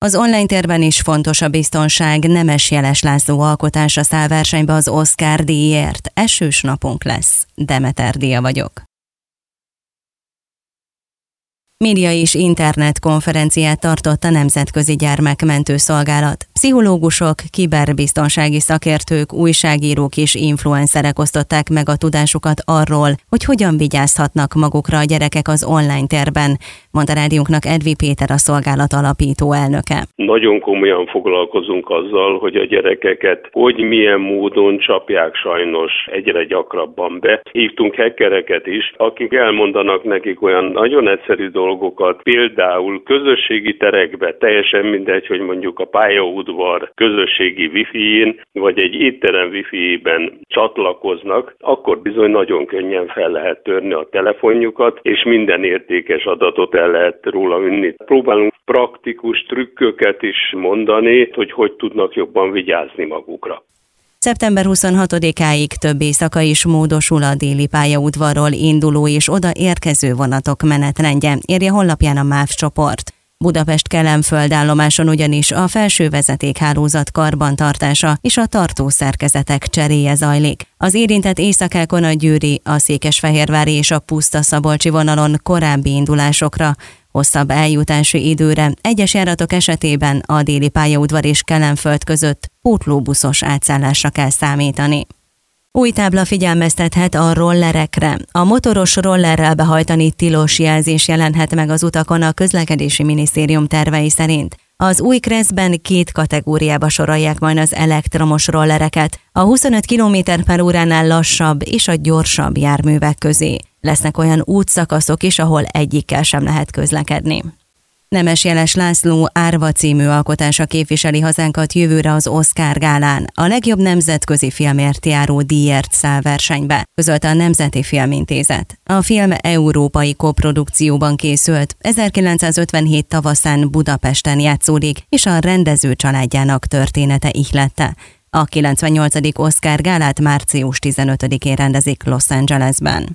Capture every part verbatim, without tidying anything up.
Az online térben is fontos a biztonság. Nemes Jeles László alkotása száll versenybe az Oscar díjért. Esős napunk lesz. Demeter Dia vagyok. Média és internet konferenciát tartott a Nemzetközi Gyermekmentő Szolgálat. Pszichológusok, kiberbiztonsági szakértők, újságírók és influencerek osztották meg a tudásukat arról, hogy hogyan vigyázhatnak magukra a gyerekek az online térben, mondta rádiónknak Edvi Péter, a szolgálat alapító elnöke. Nagyon komolyan foglalkozunk azzal, hogy a gyerekeket hogy milyen módon csapják sajnos egyre gyakrabban be. Hívtunk hackereket is, akik elmondanak nekik olyan nagyon egyszerű dolgokat, például közösségi terekbe, teljesen mindegy, hogy mondjuk a pályaudvar közösségi wifi-n, vagy egy étterem wifi-ben csatlakoznak, akkor bizony nagyon könnyen fel lehet törni a telefonjukat, és minden értékes adatot el lehet róla vinni. Próbálunk praktikus trükköket is mondani, hogy hogy tudnak jobban vigyázni magukra. szeptember huszonhatodikáig több éjszaka is módosul a déli pályaudvarról induló és oda érkező vonatok menetrendje, írja honlapján a MÁV csoport. Budapest-Kelenföld állomáson ugyanis a felső vezetékhálózat karbantartása és a tartószerkezetek cseréje zajlik. Az érintett éjszakákon a győri, a székesfehérvári és a puszta-szabolcsi vonalon korábbi indulásokra, hosszabb eljutási időre, egyes járatok esetében a déli pályaudvar és Kelenföld között pótlóbuszos átszállásra kell számítani. Új tábla figyelmeztethet a rollerekre. A motoros rollerrel behajtani tilos jelzés jelenhet meg az utakon a Közlekedési Minisztérium tervei szerint. Az új kreszben két kategóriába sorolják majd az elektromos rollereket, a huszonöt kilométer per óránál lassabb és a gyorsabb járművek közé. Lesznek olyan útszakaszok is, ahol egyikkel sem lehet közlekedni. Nemes Jeles László Árva című alkotása képviseli hazánkat jövőre az Oscar gálán. A legjobb nemzetközi filmért járó díjért száll versenybe, közölte a Nemzeti Filmintézet. A film európai koprodukcióban készült, ezerkilencszázötvenhét tavaszán Budapesten játszódik, és a rendező családjának története ihlette. A kilencvennyolcadik Oscar gálát március tizenötödikén rendezik Los Angelesben.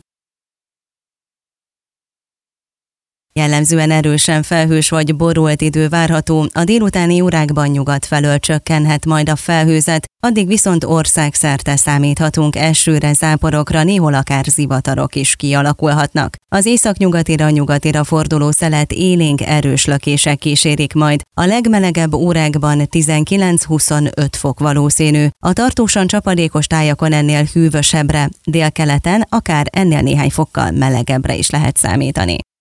Jellemzően erősen felhős vagy borult idő várható, a délutáni órákban nyugat felől csökkenhet majd a felhőzet, addig viszont országszerte számíthatunk esőre, záporokra, néhol akár zivatarok is kialakulhatnak. Az északnyugatira, nyugatira forduló szelet élénk erős lökések kísérik majd. A legmelegebb órákban tizenkilenc-huszonöt fok valószínű, a tartósan csapadékos tájakon ennél hűvösebbre, délkeleten akár ennél néhány fokkal melegebbre is lehet számítani.